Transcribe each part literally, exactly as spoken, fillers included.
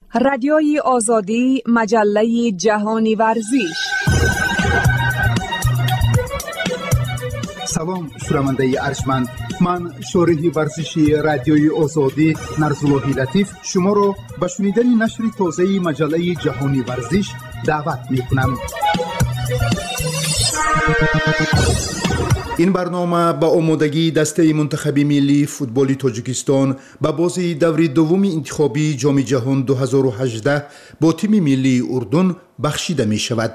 رادیوی آزادی، مجله جهانی ورزش. سلام شنونده ارجمند، من شارح ورزشی رادیوی آزادی نرزاللهی لطیف شما را به شنیدن نشر تازه مجله جهانی ورزش دعوت می‌کنم. این برنامه با آمادگی دسته منتخب ملی فوتبال تاجیکستان به بازی دوره دوم انتخابی جام جهان دو هزار و هجده با تیم ملی اردن بخشیده می شود.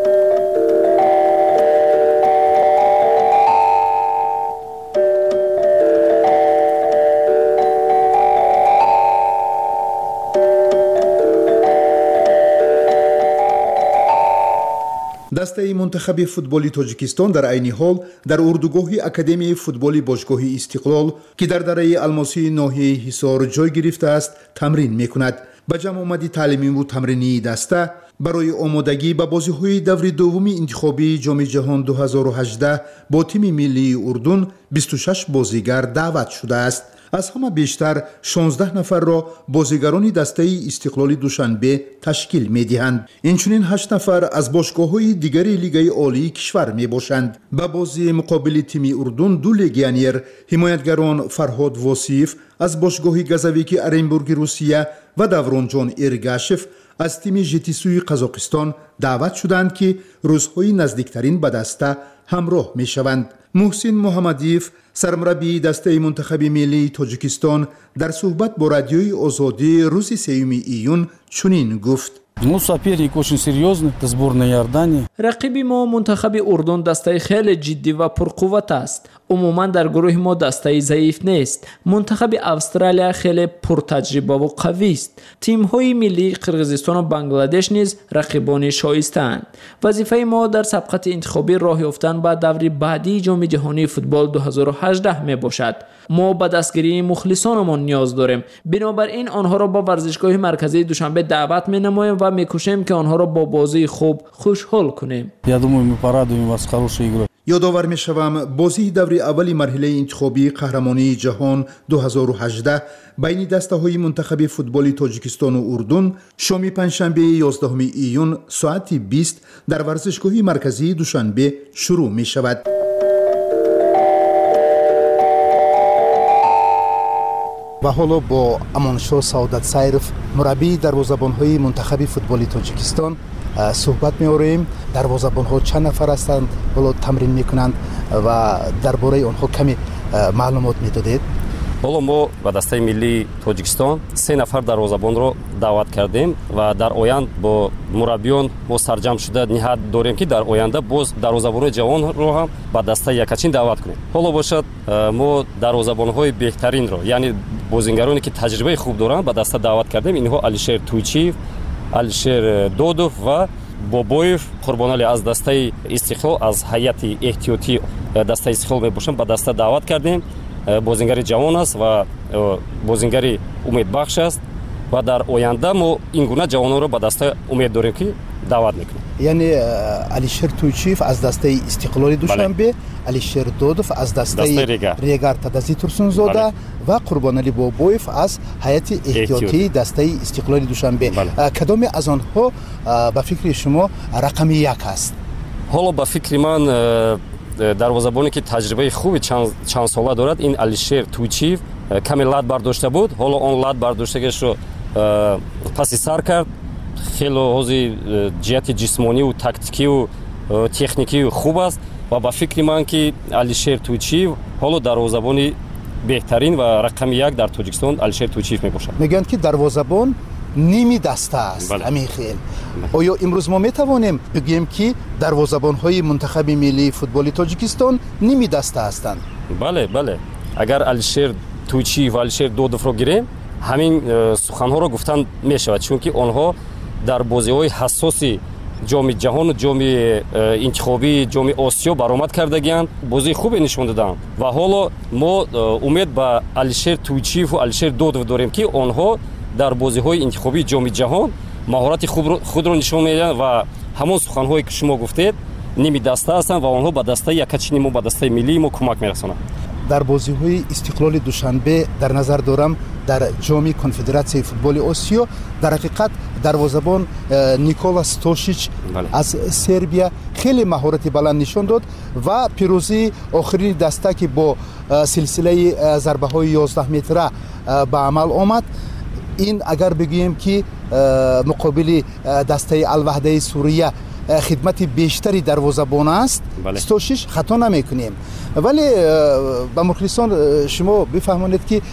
دسته منتخب فوتبال تاجیکستان در عین حال در اردوگاه اکادمی فوتبال باشگاه استقلال که در دره الماسی ناحیه حصار جای گرفته است تمرین میکند. به جمع آمدی تعلیمی و تمرینی دسته برای آمادگی به بازی‌های دوره دوم انتخابی جام جهان دو هزار و هجده با تیم ملی اردن بیست و شش بازیگر دعوت شده است. از همه بیشتر شانزده نفر را بازیگران دسته استقلال دوشنبه تشکیل می‌دهند. اینچنین هشت نفر از باشگاه‌های دیگر لیگ عالی کشور میباشند. به بازی مقابل تیم اردن دو لگیونر حمایتگران فرهاد واصف از باشگاه گزاویک ارنبورگ روسیه و دوران جان ارگاشف از تیم ژتیسوی قزاقستان دعوت شدند که روزهای نزدیکترین به دسته همراه میشوند. محسن محمدیف سرمربی دسته منتخب ملی تاجیکستان در صحبت با رادیوی آزادی روز سوم ایون چنین گفت: Ну, соперник очень серьезный, это сборная Иордании. رقیب ما منتخب اردن دسته خیلی جدی و پرقوت است. عموما در گروه ما دسته ضعیف نیست. منتخب استرالیا خیلی پرتجربه و قوی است. تیم های ملی قرقیزستان و بنگلادش نیز رقیبان شایسته‌اند. وظیفه ما در سبقت انتخابی راه یافتن به دور بعدی جام جهانی فوتبال دو هزار و هجده می باشد. ما به دستگیری مخلصانمان نیاز داریم. بنابراین آنها را با ورزشگاه مرکزی دوشنبه دعوت می نماییم و می‌کوشیم که آنها را با بازی خوب خوشحال کنیم. Я думаю, мы порадуем вас хорошей игрой. یادآور می‌شوم بازی دوره اولی مرحله انتخابی قهرمانی جهان دو هزار و هجده بین دسته‌های منتخب فوتبال تاجیکستان و اردن شام پنجشنبه یازدهم ایون ساعت بیست در ورزشگاه مرکزی دوشنبه شروع می‌شود. و حالا با امانشاه سعادت سایرف مربی دروازه‌بان‌های منتخب فوتبال تاجیکستان صحبت می‌آوریم. دروازه‌بان‌ها چند نفر هستند، حالا تمرین می‌کنند و درباره آنها کمی معلومات می‌دادید؟ حالا ما با دسته ملی تاجیکستان سه نفر دروازه‌بان رو دعوت کردیم و در آینده با مربیان ما سرجم شده نهاد داریم که در آینده باز دروازه‌بان جوان رو هم با دسته یکچین دعوت کنیم. حالا باشد ما دروازه‌بان‌های بهترین رو یعنی بازیگرانی که تجربه خوب دارند با دسته دعوت کردیم. اینها علیشیر تویچیف، علیشیر دودوف و بابویف قربانالی از دسته استقلال از هیئت احتیاطی دسته استقلال میباشند با دسته دعوت کردیم. بازیگری جوان است و بازیگری امیدبخش است و در آینده ما این گونه جوانان رو با دسته امید داریم که دعوت میکنیم. یعنی علیشیر تویچیف از دسته استقلال دوشنبه، علیشیر دودوف از دسته ریگار تدزی ترسونزاده و قربانعلی بابویف از هیئت احتیاطی دسته استقلال دوشنبه. کدام از آنها به فکر شما رقم یک است؟ حالا به فکر من دروازه‌بانی که تجربه خوبی چند چند ساله دارد این علیشیر تویچیف کمی لات برداشته بود. حالا اون لات برداشتگیش رو پس سر کرد. خیلی حوزه جهت جسمانی و تاکتیکی و تکنیکی خوب است و با فکر من که علیشیر تویچیف حالا دروازه‌بانی بهترین و رقم یک در تاجیکستان علیشیر تویچیف میباشد. میگن که دروازه‌بان نیمی دسته است. همین خیل. آیا امروز ما میتوانیم بگیم که دروازه‌بان‌های منتخب ملی فوتبال تاجیکستان نیمی دسته هستند؟ بله بله. اگر علیشیر تویچیف و علیشیر دودوف رو گیریم همین سخن‌ها رو گفتن میشود چون که آنها در بازی‌های حساسی جام جهان و جام انتخابی جام آسیا برآمد کردگیان بازی خوبی نشون دادند و حالا ما امید به علیشیر تویچیف و علیشیر دودوف داریم که آنها در بازی‌های انتخابی جام جهان مهارت خوب خود را نشون میدن و همون سخن‌هایی که شما گفتید نیمی دسته هستند و آنها به دسته یکچین ما به دسته ملی ما کمک می‌رسانند. در بازی‌های استقلال دوشنبه در نظر دارم در جام کنفدراسیای فوتبال آسیا در حقیقت دروازه‌بان نیکولاس توشیچ از سربیا خیلی مهارت بلند نشان داد و پیروزی آخرین دسته که با سلسله ضربه‌های یازده متره به عمل آمد. این اگر بگوییم که مقابل دسته الوحده سوریه خدمت بیشتری دروازه‌بان است، توشیچ خطا نمی‌کنیم. ولی با مخلصان شما بفهمونید که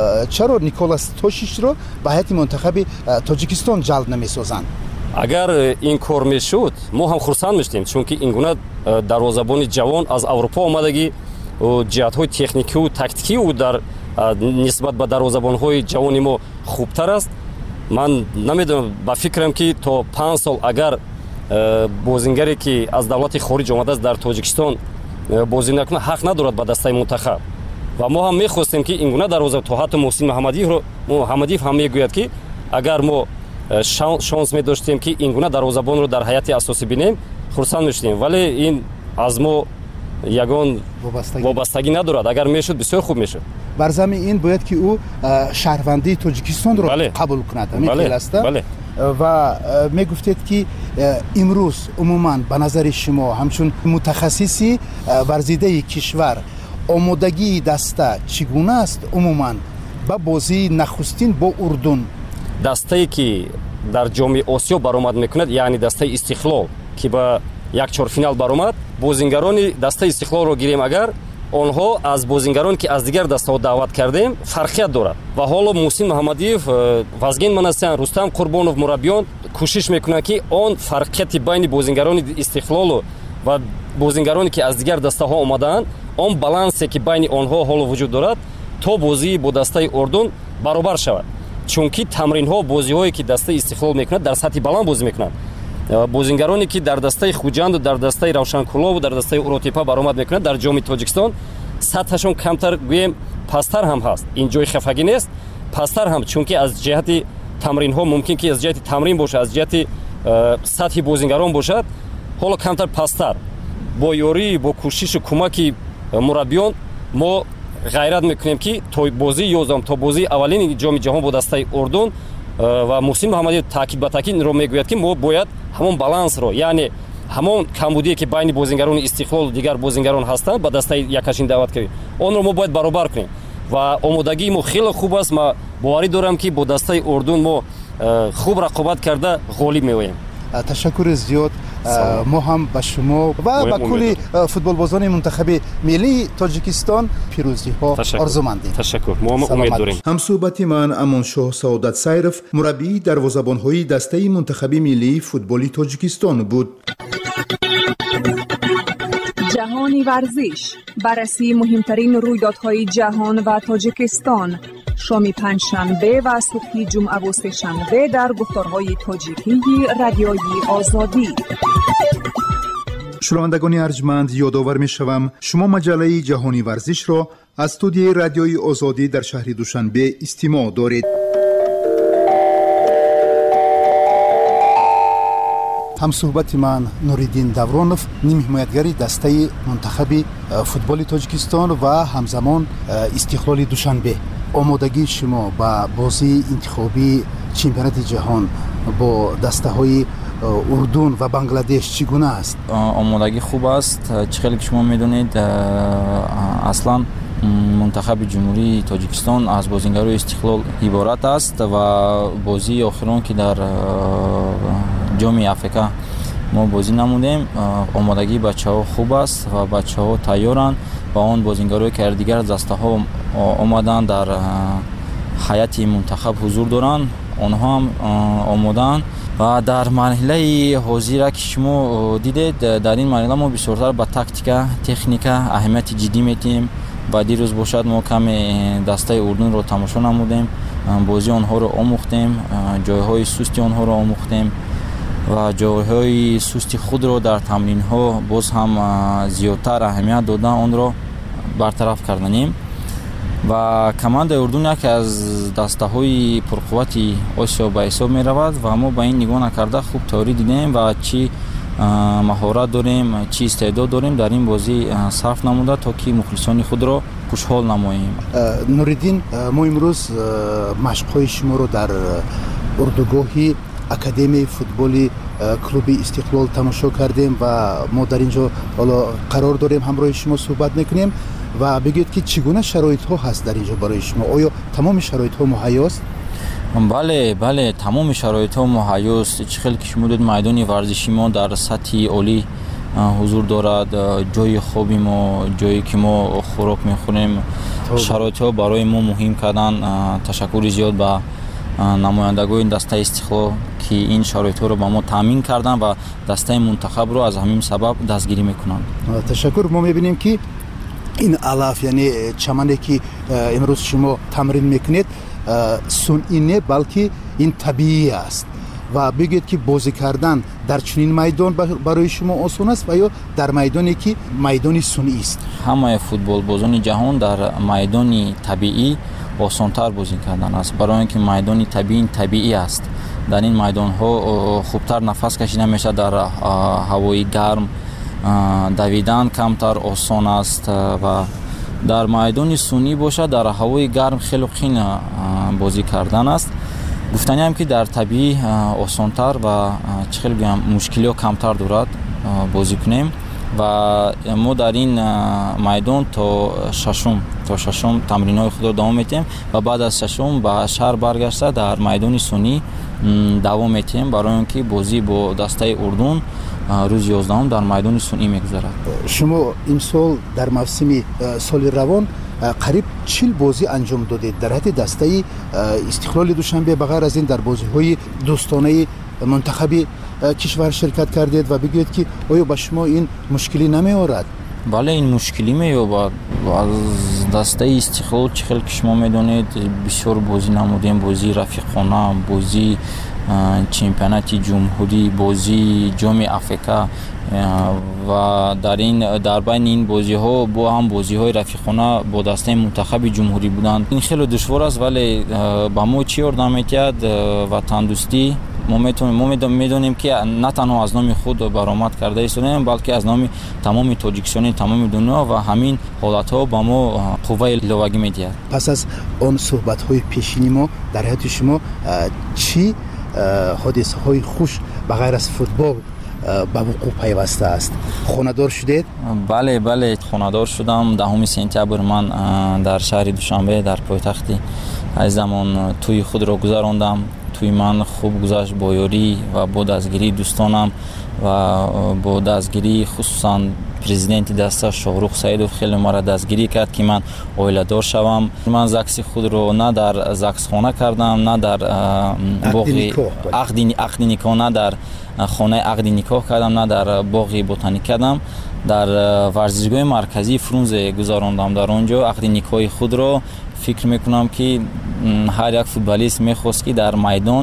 چرا نیکولاس توشیچ رو به هیئت منتخب تاجیکستان جلب نمی‌سازند. اگر این کار میشد ما هم خرسند میشدیم، چون که این گونه دروازه‌بان جوان از اروپا آمدگی و جهت‌های تکنیکی و تاکتیکی او در نسبت به دروازه‌بان‌های جوان ما خوبتر است. من نمیدونم، با فکرم که تا پنج سال اگر بازیگری که از دولت خارج آمده است در تاجیکستان بازی نکنه حق ندارد به دسته منتخب. و ما هم می‌خواستیم که این گونه دروازه تو حتی محسن محمدی رو محمدی هم میگوید که اگر ما شانس می داشتیم که این گونه دروازه‌بان رو در هیئت اساسی بینیم خرسند میشدیم، ولی این از ما یگان وابستگی ندارد. اگر میشد بسیار خوب میشد. بر زمین این باید که او شهروندی تاجیکستان رو بله. قبول کند. بله. بله. و می گفتید که امروز عموما به نظر شما همچون متخصصی ورزیده کشور آمادگی دسته چگونه است عموما با بازی نخستین با اردن؟ دسته‌ای که در جام آسیا برآمد میکند، یعنی دسته استقلال که با یک چهارفینال برآمد، بازیگران دسته استقلال رو گیریم اگر آنها از بازیگران که از دیگر دسته‌ها دعوت کردیم فرقیت دارد. و حالا محسن محمدیف، وازگین مناسیان، رستم قربانов مربیان کوشش میکنند که آن فرقیت بین بازیگران استقلال و بازیگرانی که از دیگر دسته‌ها آمدند، آن بالانسی که بین آنها حالا وجود دارد تا بازی با دسته اردن برابر شود. چون که تمرین‌ها بازی‌هایی که دسته استقلال میکنند در سطح بلند بازی میکنند. بازیگرانی که در دسته خوجند و در دسته روشنکلو و در دسته اروتیپا برآمد میکنند در جام تاجیکستان سطحشون کمتر گویم پستر هم هست. این جای خفگی نیست، پستر هم، چون که از جهت تمرین ها ممکن که از جهت تمرین باشه، از جهت سطح بازیگران باشد، حالا کمتر پستر. با یاری با کوشش و کمک مربیان ما غیرت میکنیم که تا بازی یازدهم تا بازی اولین جام جهان با دسته اردن و محسن محمدی تاکید به تاکید رو میگوید که ما باید همون بالانس رو، یعنی همون کمبودی که بین بازیگران استقلال و دیگر بازیگران هستند با دسته یکاشین دعوت کردیم، اون رو ما باید برابر کنیم و آمادگی ما خیلی خوب است. ما باوری دارم که با دسته اردن ما خوب رقابت کرده غالب می‌آییم. تشکر زیاد. ما هم به شما و به کلی فوتبال بازان منتخب ملی تاجیکستان پیروزی ها آرزومندیم. تشکر. ما هم امید داریم. همصحبت من امانشاه سعادت سیرف، مربی دروازه‌بان های دسته منتخب ملی فوتبال تاجیکستان بود. جهانی ورزش، بررسی مهمترین رویدادهای جهان و تاجیکستان، شام پنجشنبه و صبح جمعه و سه‌شنبه در گفتارهای تاجیکی رادیوی آزادی. شنوندگان ارجمند، یادآور می‌شوم شما مجله جهانی ورزش را از استودیوی رادیوی آزادی در شهر دوشنبه استماع دارید. همصحبت من نوریدین دورانوف، نیم حمایتگری دسته منتخب فوتبال تاجیکستان و همزمان استقلال دوشنبه. آمادگی شما با بازی انتخابی چمپیونات جهان با دسته های اردن و بنگلادش چگونه است؟ آمادگی خوب است. چخیلی که شما میدونید اصلا منتخب جمهوری تاجیکستان از بازیگرای استقلال عبارت است و بازی آخران که در جام افریقا ما بازی نمودیم، آمادگی بچه‌ها خوب است و بچه‌ها تیارند و آن بازیگرایی که دیگر دسته‌ها آمدن در هیئت منتخب حضور دارند، آنها هم آمادند و در مرحله حاضر که شما دیدید در این مرحله ما بسیارتر با تاکتیکا، تکنیکا اهمیت جدی میدیم. و دیروز باشد ما کم دسته اردن رو تماشا نمودیم، بازی آنها رو آموختیم، جایهای سستی آنها رو آموختیم و جایهای سستی خود رو در تمرین ها باز هم زیادتر اهمیت دادن آن رو برطرف کردنیم. و کماند اردن یک از دسته های پرقوت آسیا به حساب می رود و ما با این نگاه نکرده خوب تاری دیدیم و چی маҳорат дорем, чӣ истеъдод дорем дар ин бозӣ сарф намуда, то ки мухлисони худро хушҳол намоем. Нуриддин, мо имрӯз машқҳои шуморо дар урдугоҳи академияи футболи клуби Истиқлол тамошо кардем ва мо дар ин ҷо ҳоло қарор дорем ҳамроҳи шумо суҳбат мекунем ва бигӯед ки чӣ гуна шароитҳо ҳаст дар ин ҷо барои шумо? Оё тамоми шароитҳо муҳайёст? бале бале тамоми шароитҳо муҳайёст. Чӣ хел ки шумо дид, майдони варзиши мо дар сатҳи олӣ ҳузур дорад, ҷои хоби мо, ҷое ки мо хӯрок мехӯрем, шароитҳо барои мо муҳим кардан. Ташаккури зиёд ба намояндагои дастаи Истиқлол ки ин шароитҳоро ба мо таъмин кардан ва дастаи мунтахабро аз ҳамин сабаб дастгирӣ мекунанд. Ташаккур. Мо мебинем ки ин алаф, яъне чамане ки имрӯз шумо тамрин мекунед, сунъӣ не, балки ин табиӣ аст ва бигӯед ки бозӣ кардан дар чунин майдон барои шумо осон аст ва ё дар майдоне ки майдони сунъист? Ҳамаи футболбозони ҷаҳон дар майдони табиӣ осонтар бозӣ кардан аст, барои ин ки майдони табиӣ табиӣ аст. Дар ин майдонҳо хубтар нафас кашида мешавад, дар ҳавои гарм давидан камтар осон аст ва дар майдони сунъӣ бошад, дар ҳавои гарм хело қин бозӣ кардан аст. Гуфтаниам ки дар табиӣ осонтар ва чӣ хел гӯям мушкилиҳо камтар дорад бозӣ кунем ва мо дар ин майдон то шашум то шашум тамринҳои худро давом метиҳем ва баъд аз шашум ба шаҳр баргашта дар майдони сунъӣ давом метиҳем, барои он ки бозӣ бо дастаи Урдун рӯзи ёздаҳум дар майдони сунъӣ мегузарад. Шумо имсол дар мавсими соли равон қариб чил бозӣ анҷом додед дар ҳадди дастаи Истиқлоли Душанбе. Ба ғайр аз ин дар бозиҳои дӯстонаи мунтахаби кишвар ширкат кардед ва бигӯед ки оё ба шумо ин мушкилӣ намеорад? бале, ин мушкилӣ меёбад. Аз дастаи Истиқлол чӣ хел ки шумо медонед, бисёр бозӣ намудем, бозии рафиқона, бозии чемпионати ҷумҳурӣ, бозии ҷоми Африка ва дар ин дар байни ин бозиҳо бо ҳам бозиҳои рафиқона бо дастаи мунтахаби ҷумҳурӣ буданд. Ин хеле душвор аст, вале ба мо чӣ ёрдам метиҳад? Ватандӯстӣ. мо метавонем мо медонем ки на танҳо аз номи худ баромад карда истодем, балки аз номи тамоми тоҷикистони тамоми дунё ва ҳамин ҳолатҳо ба мо қувваи иловагӣ медиҳад. Пас аз он суҳбатҳои пешини мо дар ҳаёти шумо чӣ ҳодисаҳои хуш ба ғайр аз футбол ба вуқӯъ пайваста аст? Хонадор шудед? бале бале хонадор шудам. даҳуми сентябр ман дар шаҳри Душанбе, дар пойтахти азизамон тӯи худро гузарондам. тӯи ман хуб гузашт бо ёрӣ ва бо дастгирии дӯстонам ва бо дастгирии хусусан президенти даста Шоҳрух Саидов хеле мара дастгирӣ кард ки ман оиладор шавам. Ман закси худро на дар заксхона кардам, на дар боғи ақди никоҳ, на дар хонаи ақди никоҳ кардам, на дар боғи ботанӣ кардам. Дар варзишгоҳи марказии Фрунзе гузарондам. Дар он ҷо ақди никоҳи худро фикр мекунам ки ҳар як футболист мехост ки дар майдон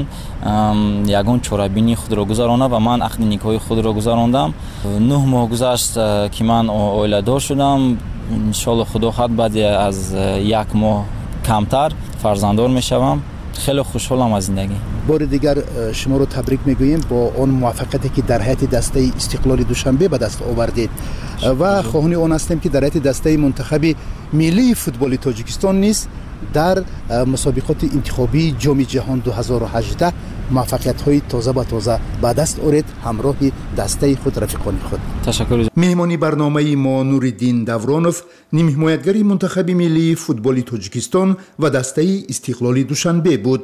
ягон чорабини худро гузарона ва ман ақди никоҳи худро гузарондам. нӯҳ моҳ гузашт ки ман оиладор шудам. иншоалло худо хад баъди аз як моҳ камтар фарзанддор мешавам. хеле хушҳолам аз зиндагӣ. бори дигар шуморо табрик мегӯем бо он муваффақияте ки дар ҳайати дастаи Истиқлоли Душанбе ба даст овардед ва хоҳони он ҳастем ки дар ҳайати дастаи мунтахаби миллии футболи Тоҷикистон низ дар мусобиқоти интихобии ҷоми ҷаҳон ду ҳазору ҳаждаҳ муваффақиятҳои тоза ба тоза ба даст оред ҳамроҳи дастаи худ, рафиқони худ. Ташаккур. меҳмони барномаи мо Нуриддин Давронов, нимҳимоятгари мунтахаби миллии футболи Тоҷикистон ва дастаи Истиқлоли Душанбе буд.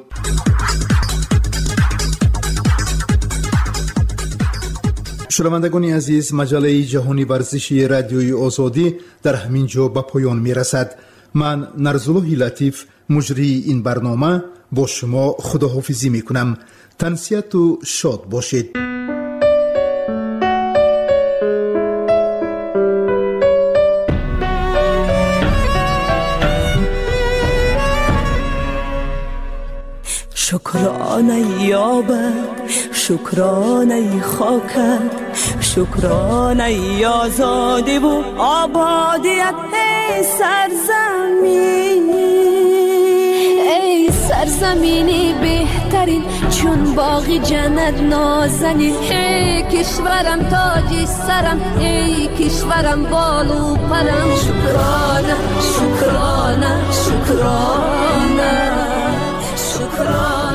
шунавандагони азиз, маҷалаи ҷаҳони варзиши радиои озодӣ дар ҳамин ҷо ба поён мерасад. ман Нарзуллоҳи Латиф, муҷрии ин барнома, бо шумо худоҳофизӣ мекунам. тансияту шод бошед. شکرانه یابد شکرانه خاکت شکرانه آزادی و آبادیت ای سرزمین ای سرزمین سرزمینی بهترین چون باغی جنت نازنین. ای کشورم تاج سرم، ای کشورم بالو پرم. شکرانه شکرانه شکرانه شکرانه